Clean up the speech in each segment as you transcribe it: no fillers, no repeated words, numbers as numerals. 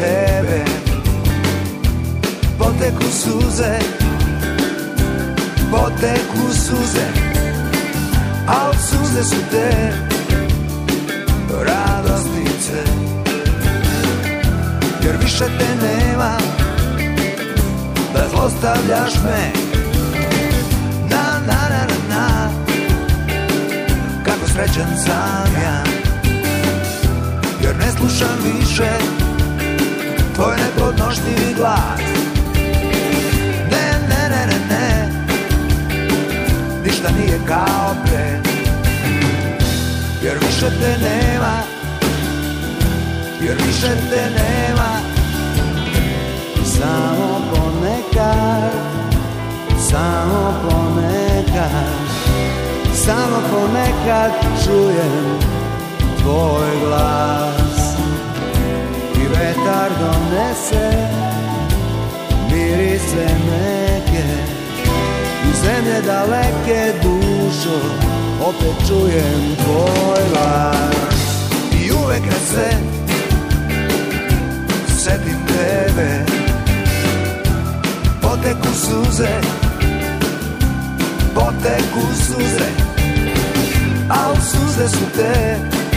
tebe poteku suze, poteku suze, al suze su te radosnice, jer više te nema da zlostavljaš me. Na na na na na, kako srećan sam ja, jer ne slušam više tvoj nepodnošljivi glas. Ne, ne, ne, ne, ne, ništa nije kao pre, jer više te nema, jer više te nema. Samo ponekad, samo ponekad, samo ponekad čujem tvoj glas i vetar donese mirise neke i zemlje daleke, dušo, opet čujem tvoj glas. I uvek kad se setim tebe poteku suze, poteku suze, al suze su te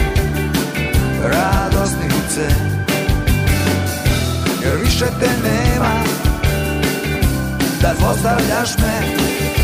radosnice, jer više te nema da zlostavljaš me.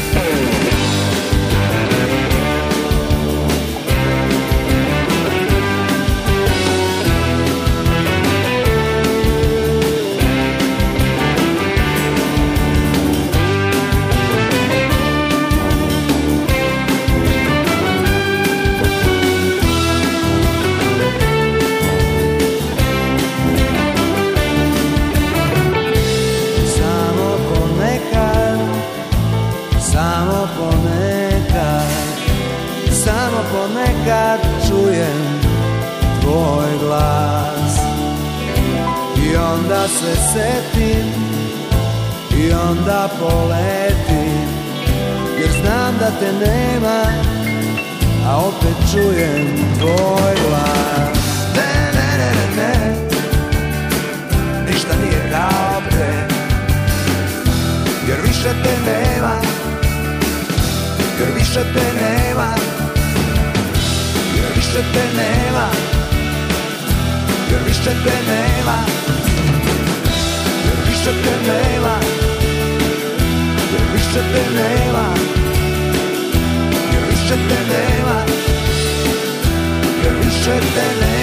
Ponekad čujem tvoj glas i onda se setim i onda poletim, jer znam da te nema, a opet čujem tvoj glas. Ne, ne, ne, ne, ne, ništa nije kao pre, jer više te nema, jer više te nema, jer više te nema, jer više te nema, jer više te nema, jer više te nema, jer više te nema, jer više te nema.